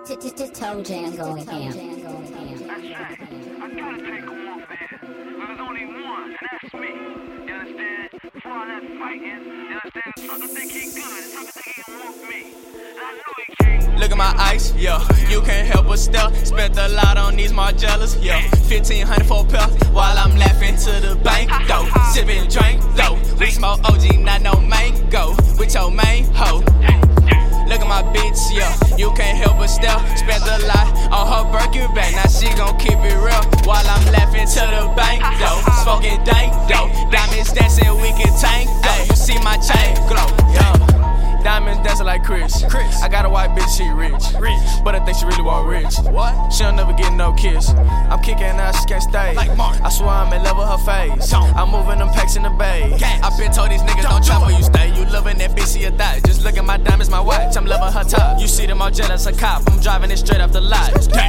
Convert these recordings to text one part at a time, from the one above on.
Toe Jam going ham. That's right. I gotta take him off of here. But there's only one, and that's me. You understand? For all that fighting, you understand? The sucker think he good. The sucker think he can whoop me. And I know he can't. Look at my ice, yeah. You can't help but stare. Spent a lot on these Margielas, yeah. 1,500 for a pair, while I'm laughing to the bank, though. Sipping drink, though. We smoke OG, not no mango. With your main hoe. Look at my bitch, yeah. You can't help but stare. Spent a lot on her Birkin bag. Now she gon' keep it real while I'm laughing to the bank, though. Smoking dank, though. Diamonds dancing, we can tank, though. You see my chain glow, yeah. Diamonds dancing like Chris. I got a white bitch, she rich. But I think she really want rich. What? She'll never get no kiss. I'm kicking out, she can't stay. I swear I'm in love with her face. I'm moving them packs in the bay. I been told these niggas don't try where you stay. You loving that bitch, she a die. Just look at my diamonds, my watch. I'm loving her top. You see them all jealous, a cop. I'm driving it straight off the lot.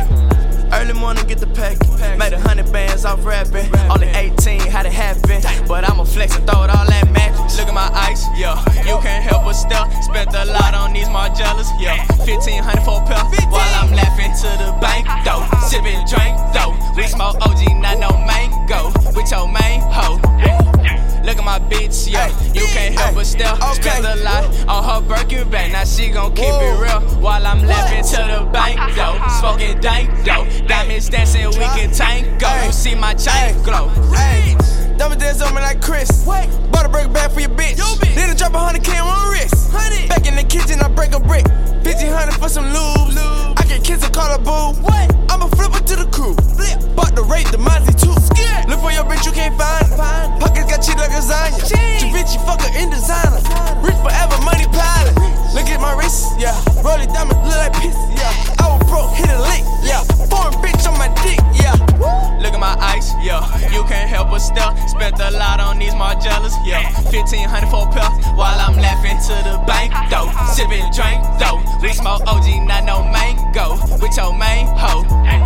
Early morning, get the pack. Made 100 bands off rapping. Only 18, how'd it happen? But I'ma flex and throw it all at matches. Look at my ice, yeah. You can't help but stare. Spent a lot on these Margielas, yeah. 1,500 for a pair, while I'm laughing to the bank, though. Sipping drink, though. We smoke OG, not no mango. With your main hoe. Look at my bitch, yeah. You can't help but stare. Spent a lot on her Birkin bag. Now she gon' keep it real while I'm laughing to the bank, though. Smoking dank, though. Diamonds dancing, we can tango. You see my chain glow. Diamonds dance on me like Chris. Bought a break bag for your bitch. Then I drop 100K on my wrist. Back in the kitchen, I break a brick. 1,500 for some lubes. I can kiss and call her boo. I'ma flip her to the crew. Bought the rate, the Mozzie too. Look for your bitch, you can't find her. Pockets got cheap like lasagna. Javinci, fuck her in designer. Rich forever, money piling. Look at my wrist, yeah. Roll it diamond, look like piss, yeah. I was broke, hit a lick, yeah. Foreign bitch on my dick, yeah. Look at my ice, yeah. You can't help but stare. Spent a lot on these Margielas, yeah. 1,500 for a pair, while I'm laughing to the bank, though. Sipping drink, though. We smoke OG, not no mango. With your main hoe.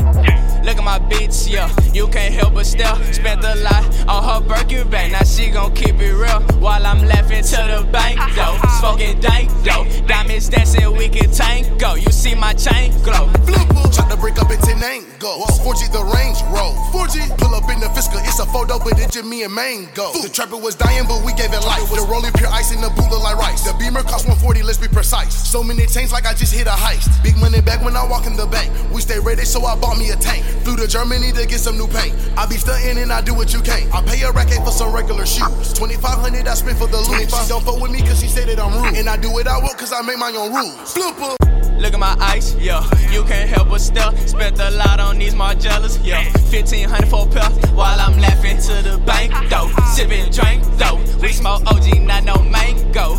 Look at my bitch, yeah. You can't help but stare. Spent a lot on her Birkin bag. Now she gon' keep it real while I'm laughing to the bank, though. Smoking dank, though. Diamonds dancing, we can tango. You see my chain glow. Try to break up into Nango. 4G the Range Road. 4G pull up in the Fiscal. It's a photo, but it's just me and Mango. The trapper was dying, but we gave it life. The rolling pure ice in the boot look like rice. The Beamer cost 140, let's be precise. So many tanks like I just hit a heist. Big money back when I walk in the bank. We stay ready, so I bought me a tank. Flew to Germany to get some new paint. I be stunting and I do what you can't. I pay a racket for some regular shoes. 2,500 I spent for the loot. She don't fuck with me cause she said that I'm rude. And I do what I want cause I make my own rules. Flipper. Look at my ice, yeah. You can't help but stare. Spent a lot on these Margielas, yeah. 1,500 for a pair, while I'm laughing to the bank, though. Sipping drink, though. We smoke OG, not no mango.